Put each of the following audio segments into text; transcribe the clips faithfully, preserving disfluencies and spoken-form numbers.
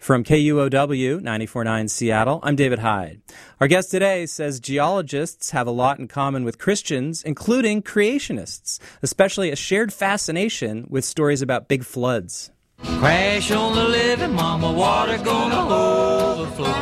From K U O W ninety-four point nine Seattle, I'm David Hyde. Our guest today says geologists have a lot in common with Christians, including creationists, especially a shared fascination with stories about big floods. Crash on the levee, mama, water gonna overflow.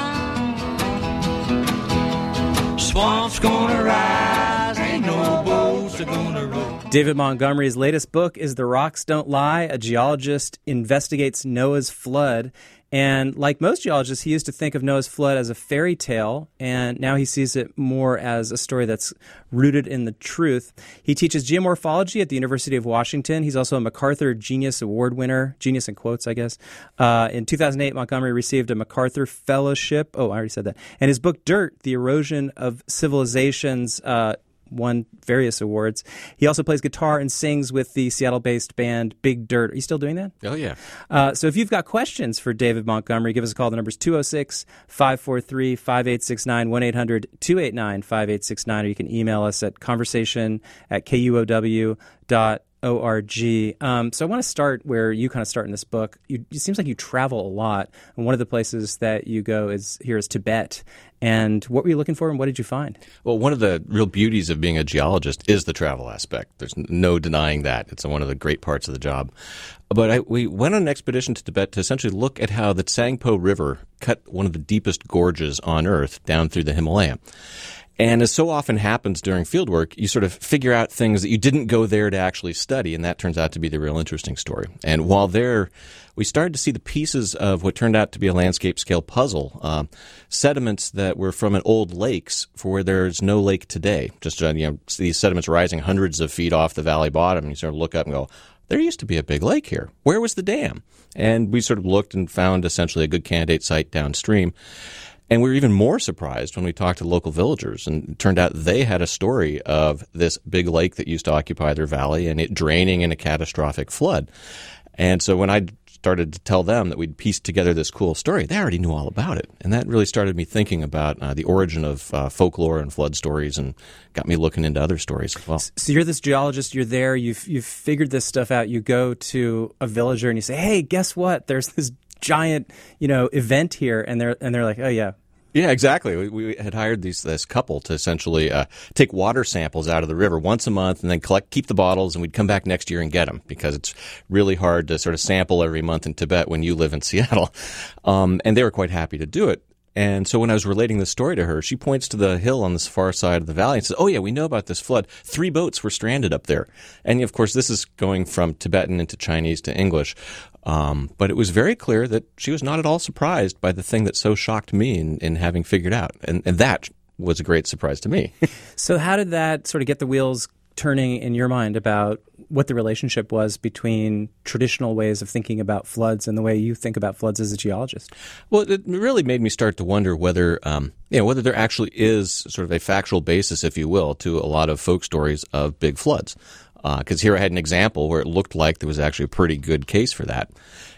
Swamp's gonna rise, ain't no boats are gonna roll. David Montgomery's latest book is The Rocks Don't Lie. A geologist investigates Noah's flood. And like most geologists, he used to think of Noah's flood as a fairy tale, and now he sees it more as a story that's rooted in the truth. He teaches geomorphology at the University of Washington. He's also a MacArthur Genius Award winner, genius in quotes, I guess. Uh, in two thousand eight, Montgomery received a MacArthur Fellowship. Oh, I already said that. And his book, Dirt, The Erosion of Civilizations, uh, won various awards. He also plays guitar and sings with the Seattle-based band Big Dirt. Are you still doing that? Oh, yeah. Uh, so if you've got questions for David Montgomery, give us a call. The number's two oh six, five four three, five eight six nine, one eight hundred, two eight nine, five eight six nine, or you can email us at conversation at K U O W dot org. Um, so I want to start where you kind of start in this book. You, it seems like you travel a lot, and one of the places that you go is here is Tibet. And what were you looking for, and what did you find? Well, one of the real beauties of being a geologist is the travel aspect. There's no denying that. It's one of the great parts of the job. But I, we went on an expedition to Tibet to essentially look at how the Tsangpo River cut one of the deepest gorges on Earth down through the Himalaya. And as so often happens during fieldwork, you sort of figure out things that you didn't go there to actually study, and that turns out to be the real interesting story. And while there, we started to see the pieces of what turned out to be a landscape-scale puzzle, uh, sediments that were from an old lakes for where there's no lake today. Just uh, you know, these sediments rising hundreds of feet off the valley bottom, and you sort of look up and go, there used to be a big lake here. Where was the dam? And we sort of looked and found essentially a good candidate site downstream. And we were even more surprised when we talked to local villagers, and it turned out they had a story of this big lake that used to occupy their valley and it draining in a catastrophic flood. And so when I started to tell them that we'd pieced together this cool story, they already knew all about it. And that really started me thinking about uh, the origin of uh, folklore and flood stories, and got me looking into other stories as well. So you're this geologist, you're there, you've, you've figured this stuff out, you go to a villager and you say, hey, guess what? There's this giant, you know, event here, and they're and they're like, oh yeah. Yeah, exactly. We, we had hired these this couple to essentially uh, take water samples out of the river once a month, and then collect, keep the bottles, and we'd come back next year and get them, because it's really hard to sort of sample every month in Tibet when you live in Seattle. Um, and they were quite happy to do it. And so when I was relating the story to her, she points to the hill on this far side of the valley and says, oh, yeah, we know about this flood. Three boats were stranded up there. And, of course, this is going from Tibetan into Chinese to English. Um, but it was very clear that she was not at all surprised by the thing that so shocked me in, in having figured out. And, and that was a great surprise to me. So how did that sort of get the wheels turning in your mind about what the relationship was between traditional ways of thinking about floods and the way you think about floods as a geologist? Well, it really made me start to wonder whether, um, you know, whether there actually is sort of a factual basis, if you will, to a lot of folk stories of big floods. Because uh, here I had an example where it looked like there was actually a pretty good case for that.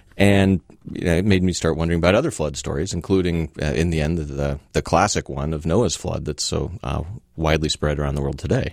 And you know, it made me start wondering about other flood stories, including, uh, in the end, the, the classic one of Noah's flood that's so uh, widely spread around the world today.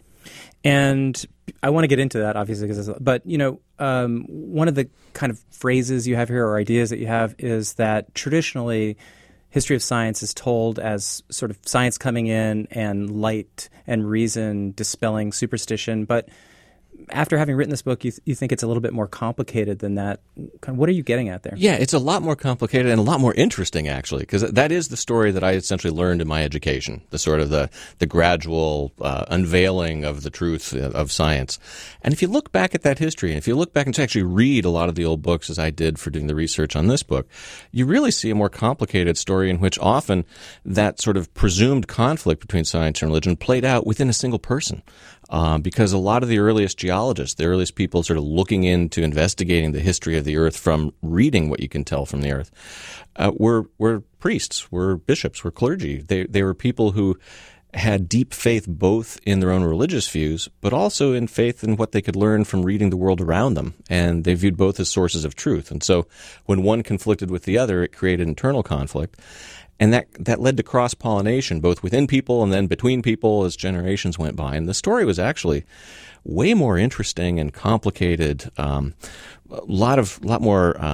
And I want to get into that, obviously, because but, you know, um, one of the kind of phrases you have here or ideas that you have is that traditionally history of science is told as sort of science coming in and light and reason dispelling superstition. But after having written this book, you, th- you think it's a little bit more complicated than that. Kind of, what are you getting at there? Yeah, it's a lot more complicated and a lot more interesting, actually, because that is the story that I essentially learned in my education, the sort of the, the gradual uh, unveiling of the truth of science. And if you look back at that history, and if you look back and actually read a lot of the old books, as I did for doing the research on this book, you really see a more complicated story in which often that sort of presumed conflict between science and religion played out within a single person. Uh, because a lot of the earliest geologists, the earliest people sort of looking into investigating the history of the earth from reading what you can tell from the earth, uh, were were priests, were bishops, were clergy. They they were people who had deep faith both in their own religious views, but also in faith in what they could learn from reading the world around them. And they viewed both as sources of truth. And so when one conflicted with the other, it created internal conflict. And that that led to cross-pollination, both within people and then between people as generations went by. And the story was actually way more interesting and complicated, um, a lot of lot more um,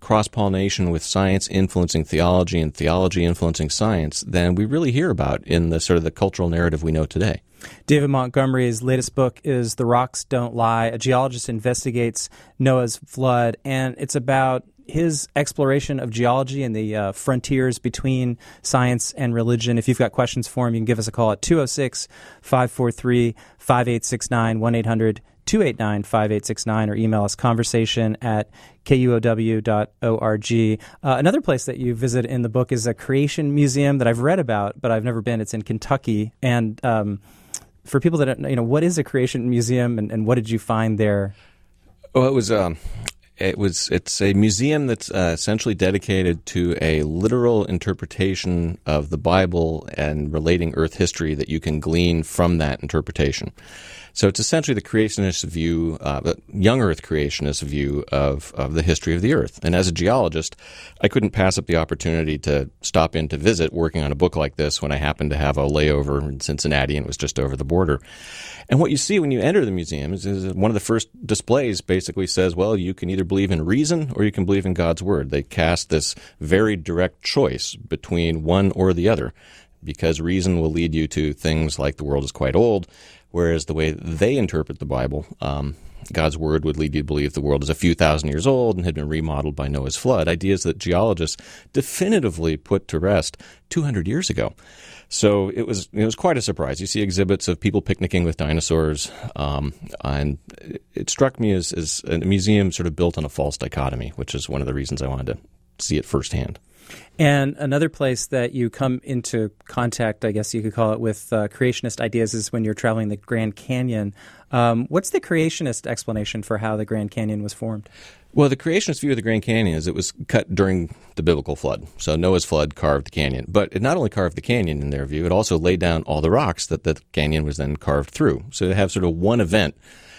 cross-pollination with science influencing theology and theology influencing science than we really hear about in the sort of the cultural narrative we know today. David Montgomery's latest book is The Rocks Don't Lie. A geologist investigates Noah's flood, and it's about his exploration of geology and the uh, frontiers between science and religion. If you've got questions for him, you can give us a call at two oh six, five four three, five eight six nine, one eight hundred, two eight nine, five eight six nine, or email us conversation at K U O W dot org. Uh, another place that you visit in the book is a creation museum that I've read about, but I've never been. It's in Kentucky. And um, for people that don't, you know, what is a creation museum, and, and what did you find there? Well, it was um, it was it's a museum that's uh, essentially dedicated to a literal interpretation of the Bible and relating Earth history that you can glean from that interpretation. So it's essentially the creationist view, uh, the young Earth creationist view of, of the history of the Earth. And as a geologist, I couldn't pass up the opportunity to stop in to visit working on a book like this when I happened to have a layover in Cincinnati and it was just over the border. And what you see when you enter the museum is, is one of the first displays basically says, well, you can either believe in reason or you can believe in God's Word. They cast this very direct choice between one or the other, because reason will lead you to things like the world is quite old, whereas the way they interpret the Bible, um, God's Word would lead you to believe the world is a few thousand years old and had been remodeled by Noah's flood, ideas that geologists definitively put to rest two hundred years ago. So it was it was quite a surprise. You see exhibits of people picnicking with dinosaurs, um, and it struck me as, as a museum sort of built on a false dichotomy, which is one of the reasons I wanted to see it firsthand. And another place that you come into contact, I guess you could call it, with uh, creationist ideas is when you're traveling the Grand Canyon. Um, what's the creationist explanation for how the Grand Canyon was formed? Well, the creationist view of the Grand Canyon is it was cut during the biblical flood. So Noah's flood carved the canyon. But it not only carved the canyon in their view, it also laid down all the rocks that the canyon was then carved through. So to have sort of one event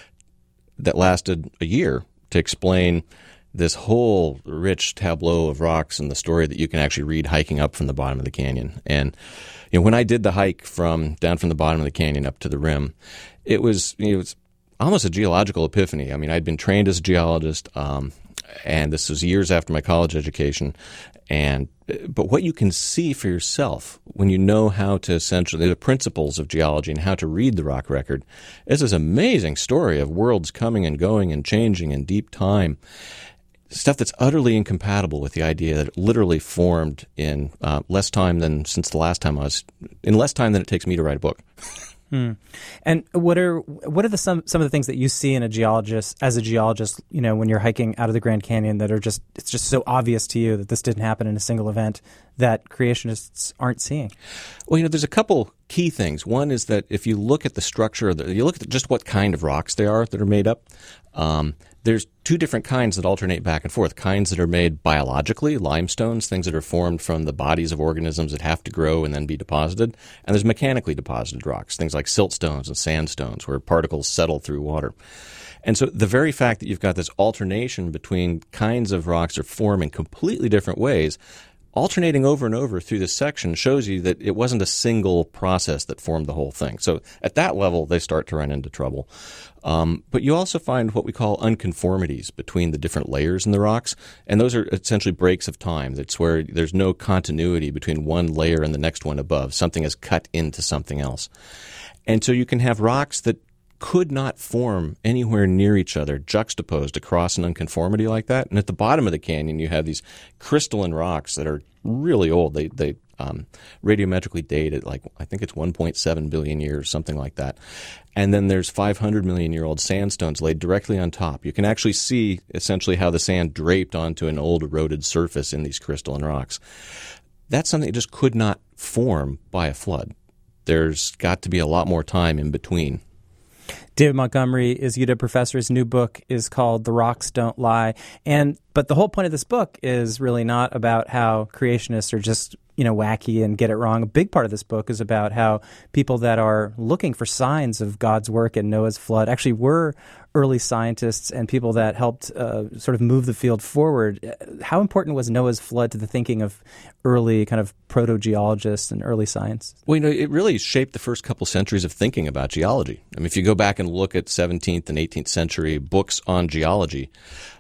that lasted a year to explain this whole rich tableau of rocks and the story that you can actually read hiking up from the bottom of the canyon. And you know, when I did the hike from down from the bottom of the canyon up to the rim, it was you know, it was almost a geological epiphany. I mean, I'd been trained as a geologist, um, and this was years after my college education. And but what you can see for yourself when you know how to essentially the principles of geology and how to read the rock record is this amazing story of worlds coming and going and changing in deep time. Stuff that's utterly incompatible with the idea that it literally formed in uh, less time than since the last time I was in less time than it takes me to write a book. Hmm. And what are what are the some some of the things that you see in a geologist as a geologist, you know, when you're hiking out of the Grand Canyon that are just it's just so obvious to you that this didn't happen in a single event that creationists aren't seeing? Well, you know, there's a couple key things. One is that if you look at the structure, of the, you look at just what kind of rocks they are that are made up. Um, there's two different kinds that alternate back and forth. Kinds that are made biologically, limestones, things that are formed from the bodies of organisms that have to grow and then be deposited. And there's mechanically deposited rocks, things like siltstones and sandstones, where particles settle through water. And so the very fact that you've got this alternation between kinds of rocks that form in completely different ways, alternating over and over through this section, shows you that it wasn't a single process that formed the whole thing. So at that level, they start to run into trouble. Um, but you also find what we call unconformities between the different layers in the rocks, and those are essentially breaks of time. That's where there's no continuity between one layer and the next one above. Something is cut into something else. And so you can have rocks that could not form anywhere near each other, juxtaposed across an unconformity like that. And at the bottom of the canyon, you have these crystalline rocks that are really old. They they um, radiometrically date at like, I think it's one point seven billion years, something like that. And then there's five hundred million year old sandstones laid directly on top. You can actually see essentially how the sand draped onto an old eroded surface in these crystalline rocks. That's something that just could not form by a flood. There's got to be a lot more time in between. David Montgomery is U W professor. His new book is called The Rocks Don't Lie. And but the whole point of this book is really not about how creationists are just, you know, wacky and get it wrong. A big part of this book is about how people that are looking for signs of God's work in Noah's flood actually were early scientists and people that helped uh, sort of move the field forward. How important was Noah's flood to the thinking of early kind of proto-geologists and early science? Well, you know, it really shaped the first couple centuries of thinking about geology. I mean, if you go back and look at seventeenth and eighteenth century books on geology,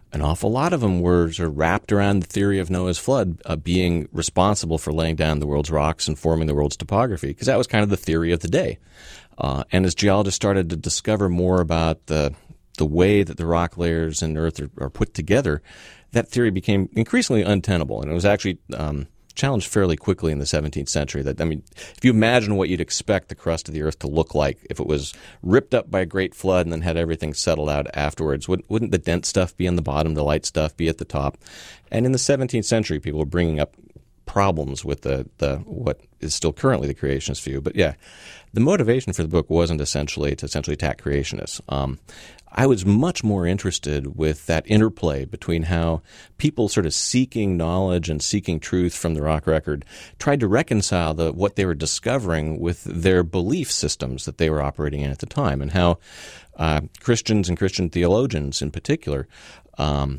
an awful lot of them were sort of wrapped around the theory of Noah's flood uh, being responsible for laying down the world's rocks and forming the world's topography, because that was kind of the theory of the day. Uh, and as geologists started to discover more about the the way that the rock layers in Earth are, are put together, that theory became increasingly untenable, and it was actually um, challenged fairly quickly in the seventeenth century. That I mean, if you imagine what you'd expect the crust of the Earth to look like if it was ripped up by a great flood and then had everything settled out afterwards, wouldn't, wouldn't the dense stuff be on the bottom, the light stuff be at the top? And in the seventeenth century, people were bringing up problems with the, the what is still currently the creationist view. But yeah, the motivation for the book wasn't essentially to essentially attack creationists. Um, I was much more interested with that interplay between how people sort of seeking knowledge and seeking truth from the rock record tried to reconcile the, what they were discovering with their belief systems that they were operating in at the time, and how uh, Christians and Christian theologians in particular um,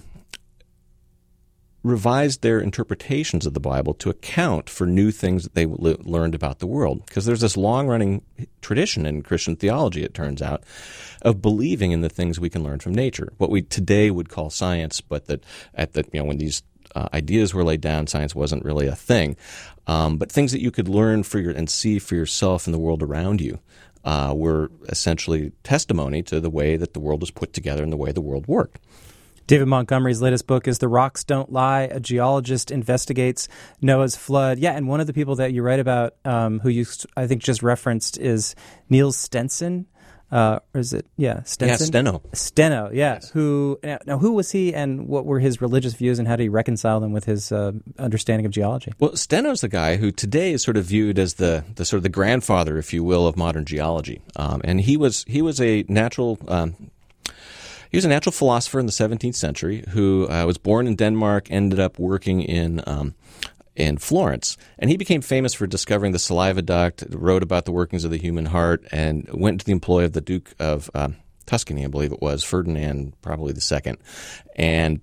revised their interpretations of the Bible to account for new things that they le- learned about the world. Because there's this long-running tradition in Christian theology, it turns out, of believing in the things we can learn from nature, what we today would call science, but that at the you know when these uh, ideas were laid down, science wasn't really a thing. Um, but things that you could learn for your and see for yourself in the world around you uh, were essentially testimony to the way that the world was put together and the way the world worked. David Montgomery's latest book is The Rocks Don't Lie. A geologist investigates Noah's flood. Yeah, and one of the people that you write about, um, who you, I think, just referenced is Niels Stenson. Uh, or is it, yeah, Stenson? Yeah, Steno. Steno, yeah. Yes. Who, now, now, who was he, and what were his religious views, and how did he reconcile them with his uh, understanding of geology? Well, Steno's the guy who today is sort of viewed as the, the sort of the grandfather, if you will, of modern geology. Um, and he was he was a natural... Um, He was a natural philosopher in the seventeenth century who uh, was born in Denmark, ended up working in um, in Florence, and he became famous for discovering the saliva duct, wrote about the workings of the human heart, and went into the employ of the Duke of um, Tuscany, I believe it was, Ferdinand, probably the second. And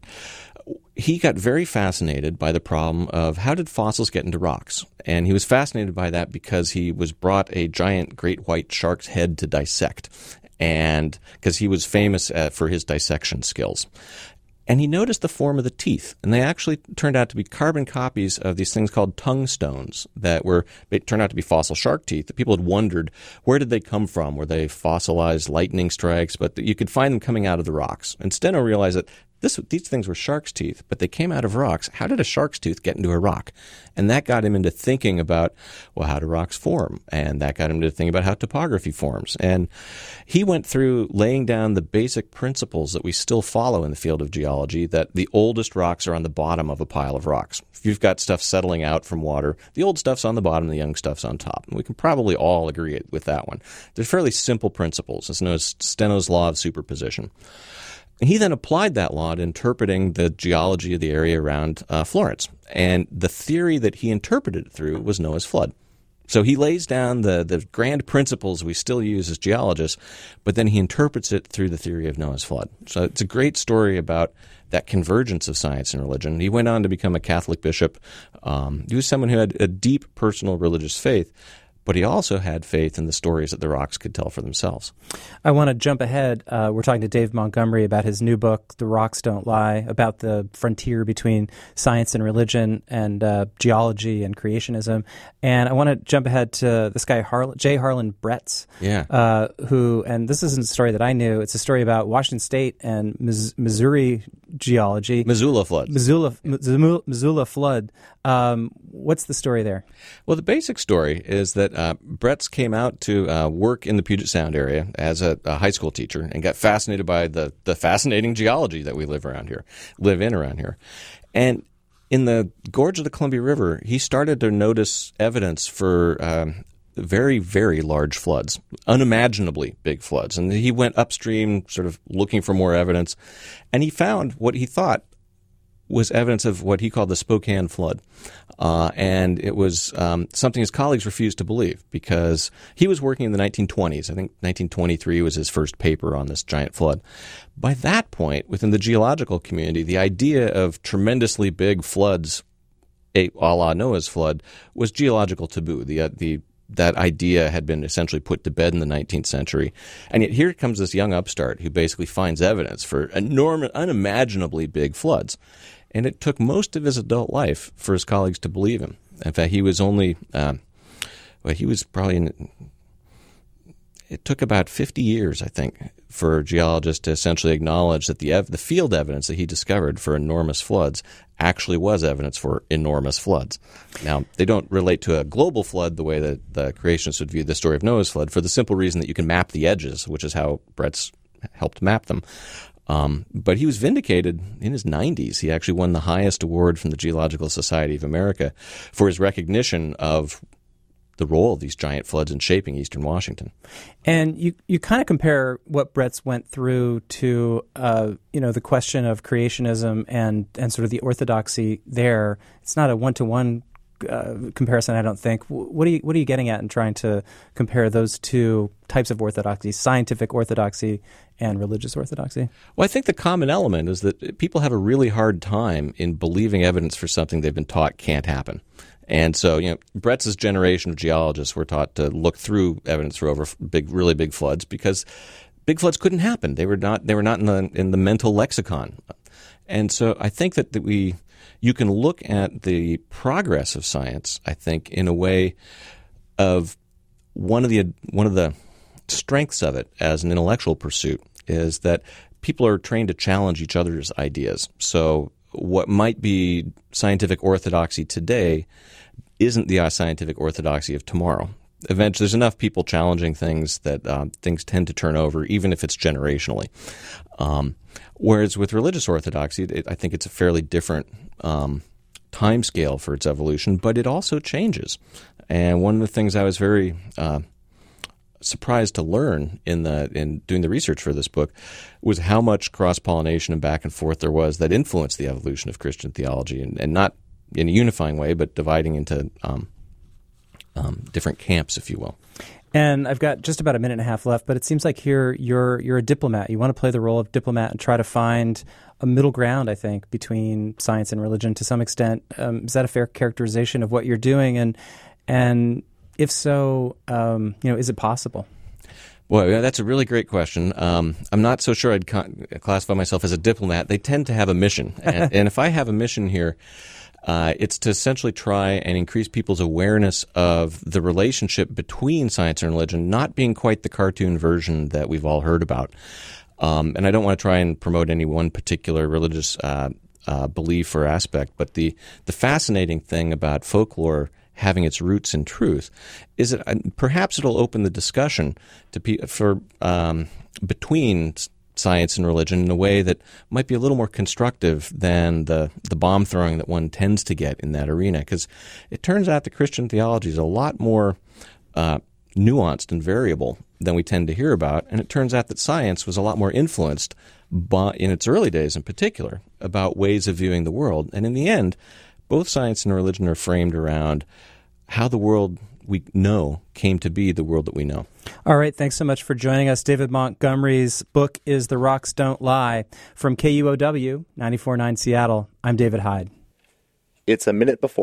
he got very fascinated by the problem of how did fossils get into rocks? And he was fascinated by that because he was brought a giant great white shark's head to dissect, and because he was famous uh, for his dissection skills. And he noticed the form of the teeth, and they actually turned out to be carbon copies of these things called tongue stones that were, they turned out to be fossil shark teeth that people had wondered, where did they come from? Were they fossilized lightning strikes? But you could find them coming out of the rocks. And Steno realized that This, these things were shark's teeth, but they came out of rocks. How did a shark's tooth get into a rock? And that got him into thinking about, well, how do rocks form? And that got him to think about how topography forms. And he went through laying down the basic principles that we still follow in the field of geology, that the oldest rocks are on the bottom of a pile of rocks. If you've got stuff settling out from water, the old stuff's on the bottom, the young stuff's on top. And we can probably all agree with that one. They're fairly simple principles. It's known as Steno's law of superposition. He then applied that law to interpreting the geology of the area around uh, Florence. And the theory that he interpreted it through was Noah's flood. So he lays down the, the grand principles we still use as geologists, but then he interprets it through the theory of Noah's flood. So it's a great story about that convergence of science and religion. He went on to become a Catholic bishop. Um, he was someone who had a deep personal religious faith, but he also had faith in the stories that the rocks could tell for themselves. I want to jump ahead. Uh, we're talking to Dave Montgomery about his new book, The Rocks Don't Lie, about the frontier between science and religion and uh, geology and creationism. And I want to jump ahead to this guy, Har- J. Harlan Bretz, yeah. uh, who, and this isn't a story that I knew, it's a story about Washington State and Miss- Missouri geology. Missoula flood. Missoula, Missoula, Missoula flood. Um, what's the story there? Well, the basic story is that uh, Bretz came out to uh, work in the Puget Sound area as a, a high school teacher and got fascinated by the, the fascinating geology that we live around here, live in around here. And in the gorge of the Columbia River, he started to notice evidence for um, very, very large floods, unimaginably big floods. And he went upstream sort of looking for more evidence, and he found what he thought was evidence of what he called the Spokane flood. Uh, and it was um, something his colleagues refused to believe because he was working in the nineteen twenties. I think nineteen twenty-three was his first paper on this giant flood. By that point, within the geological community, the idea of tremendously big floods, a, a la Noah's flood, was geological taboo. The, uh, the that idea had been essentially put to bed in the nineteenth century. And yet here comes this young upstart who basically finds evidence for enormous, unimaginably big floods. And it took most of his adult life for his colleagues to believe him. In fact, he was only, um, well, he was probably, in, it took about fifty years, I think, for geologists to essentially acknowledge that the ev- the field evidence that he discovered for enormous floods actually was evidence for enormous floods. Now, they don't relate to a global flood the way that the creationists would view the story of Noah's flood, for the simple reason that you can map the edges, which is how Brett's helped map them. Um, but he was vindicated in his nineties. He actually won the highest award from the Geological Society of America for his recognition of the role of these giant floods in shaping eastern Washington. And you, you kind of compare what Brett's went through to, uh, you know, the question of creationism and, and sort of the orthodoxy there. It's not a one-to-one uh, comparison, I don't think. What are you, what are you getting at in trying to compare those two types of orthodoxy, scientific orthodoxy and religious orthodoxy? Well, I think the common element is that people have a really hard time in believing evidence for something they've been taught can't happen. And so, you know, Brett's generation of geologists were taught to look through evidence for over big, really big floods because big floods couldn't happen. They were not. They were not in the in the mental lexicon. And so, I think that, that we you can look at the progress of science, I think, in a way of one of the one of the strengths of it as an intellectual pursuit is that people are trained to challenge each other's ideas. So what might be scientific orthodoxy today isn't the scientific orthodoxy of tomorrow. Eventually, there's enough people challenging things that uh, things tend to turn over, even if it's generationally. Um, whereas with religious orthodoxy, it, I think it's a fairly different um, time scale for its evolution, but it also changes. And one of the things I was very uh, surprised to learn in the in doing the research for this book was how much cross-pollination and back and forth there was that influenced the evolution of Christian theology, and, and not in a unifying way, but dividing into um, um, different camps, if you will. And I've got just about a minute and a half left, but it seems like here you're you're a diplomat. You want to play the role of diplomat and try to find a middle ground, I think, between science and religion to some extent. Um, is that a fair characterization of what you're doing? And and if so, um, you know, is it possible? Well, that's a really great question. Um, I'm not so sure I'd con- classify myself as a diplomat. They tend to have a mission. And, and if I have a mission here, uh, it's to essentially try and increase people's awareness of the relationship between science and religion, not being quite the cartoon version that we've all heard about. Um, and I don't want to try and promote any one particular religious uh, uh, belief or aspect, but the, the fascinating thing about folklore having its roots in truth is that uh, perhaps it'll open the discussion to pe- for um, between science and religion in a way that might be a little more constructive than the, the bomb throwing that one tends to get in that arena. Because it turns out that Christian theology is a lot more uh, nuanced and variable than we tend to hear about, and it turns out that science was a lot more influenced by, in its early days in particular, about ways of viewing the world. And in the end, both science and religion are framed around how the world we know came to be the world that we know. All right, thanks so much for joining us. David Montgomery's book is The Rocks Don't Lie. From K U O W, ninety-four point nine Seattle, I'm David Hyde. It's a minute before